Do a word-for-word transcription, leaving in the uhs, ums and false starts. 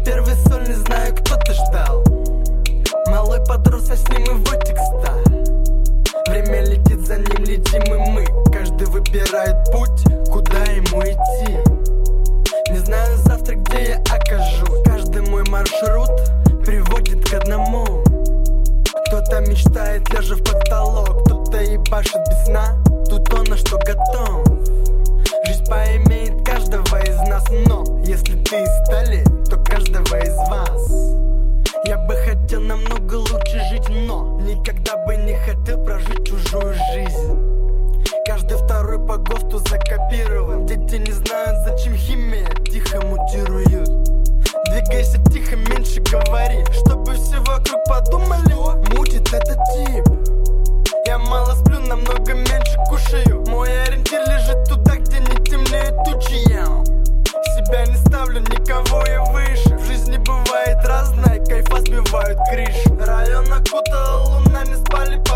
Первый соль, не знаю, кто ты ждал. Малой подрос, а с ним его текста. Время летит, за ним летим и мы. Каждый выбирает путь, куда ему идти. Не знаю завтра, где я окажусь. Каждый мой маршрут приводит к одному. Кто-то мечтает, лежа в потолок, кто-то ебашит без сна. Тут он на что готов. Жизнь поимеет каждого из нас, но если ты из стали, то каждого из вас. Я бы хотел намного лучше жить, но никогда бы не хотел прожить чужую жизнь. Каждый второй по ГОСТу закопирован. Дети не знают, зачем химия, тихо мутируют. Двигайся тихо, меньше говори, чтобы все вокруг подумали: мутит этот тип. Я мало сплю, намного меньше кушаю. Мой ориентир лежит туда, где не темнеют тучи. Я себя не ставлю, никого я выше. В жизни бывает разное, кайфа сбивают крышу. Район окутала луна, не спали по